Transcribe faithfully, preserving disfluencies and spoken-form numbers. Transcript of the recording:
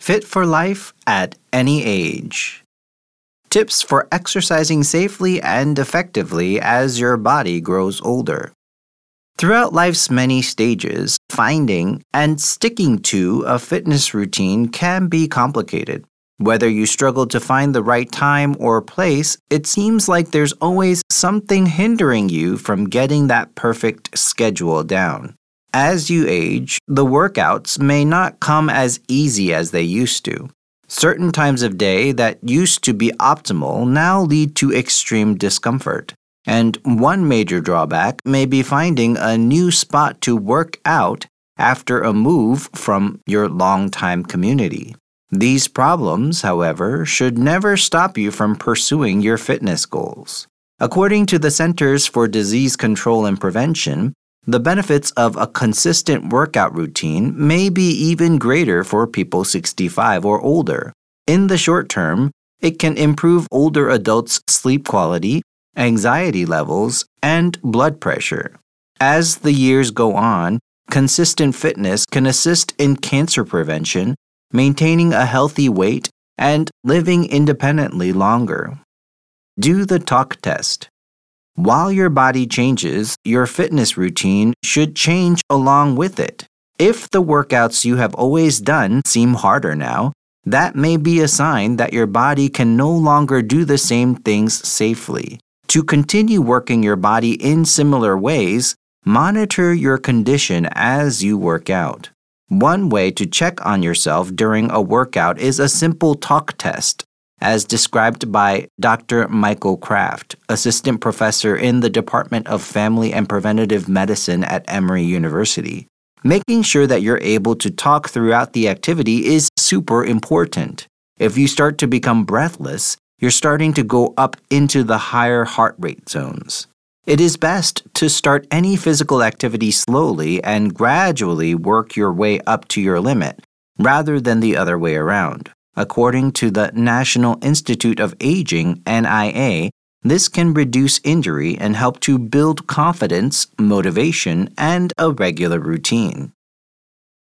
Fit for life at any age. Tips for exercising safely and effectively as your body grows older. Throughout life's many stages, finding and sticking to a fitness routine can be complicated. Whether you struggle to find the right time or place, it seems like there's always something hindering you from getting that perfect schedule down. As you age, the workouts may not come as easy as they used to. Certain times of day that used to be optimal now lead to extreme discomfort. And one major drawback may be finding a new spot to work out after a move from your longtime community. These problems, however, should never stop you from pursuing your fitness goals. According to the Centers for Disease Control and Prevention, the benefits of a consistent workout routine may be even greater for people sixty-five or older. In the short term, it can improve older adults' sleep quality, anxiety levels, and blood pressure. As the years go on, consistent fitness can assist in cancer prevention, maintaining a healthy weight, and living independently longer. Do the talk test. While your body changes, your fitness routine should change along with it. If the workouts you have always done seem harder now, that may be a sign that your body can no longer do the same things safely. To continue working your body in similar ways, monitor your condition as you work out. One way to check on yourself during a workout is a simple talk test, as described by Doctor Michael Kraft, assistant professor in the Department of Family and Preventative Medicine at Emory University. Making sure that you're able to talk throughout the activity is super important. If you start to become breathless, you're starting to go up into the higher heart rate zones. It is best to start any physical activity slowly and gradually work your way up to your limit, rather than the other way around. According to the National Institute of Aging, N I A, this can reduce injury and help to build confidence, motivation, and a regular routine.